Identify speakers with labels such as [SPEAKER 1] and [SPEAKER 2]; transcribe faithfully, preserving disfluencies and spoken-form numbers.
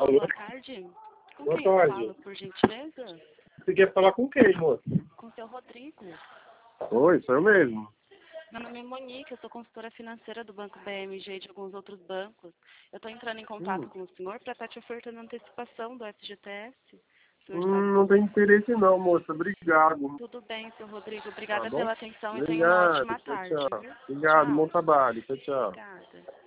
[SPEAKER 1] Alô, boa tarde. Com
[SPEAKER 2] Boa
[SPEAKER 1] quem
[SPEAKER 2] tarde.
[SPEAKER 1] eu falo, por gentileza?
[SPEAKER 2] Você quer falar com quem, moço?
[SPEAKER 1] Com o seu Rodrigo.
[SPEAKER 2] Oi, sou eu mesmo.
[SPEAKER 1] Meu nome é Monique, eu sou consultora financeira do Banco B M G e de alguns outros bancos. Eu estou entrando em contato
[SPEAKER 2] Hum.
[SPEAKER 1] com o senhor para estar te ofertando antecipação do F G T S. O senhor está...
[SPEAKER 2] Hum, não tem interesse não, moça. Obrigado.
[SPEAKER 1] Tudo bem, seu Rodrigo.
[SPEAKER 2] Tá
[SPEAKER 1] Obrigada
[SPEAKER 2] bom?
[SPEAKER 1] pela atenção e tenha uma
[SPEAKER 2] Obrigado.
[SPEAKER 1] ótima
[SPEAKER 2] Tchau,
[SPEAKER 1] tarde.
[SPEAKER 2] tchau.
[SPEAKER 1] Viu?
[SPEAKER 2] Obrigado,
[SPEAKER 1] Tchau.
[SPEAKER 2] bom trabalho. Tchau, tchau.
[SPEAKER 1] Obrigada.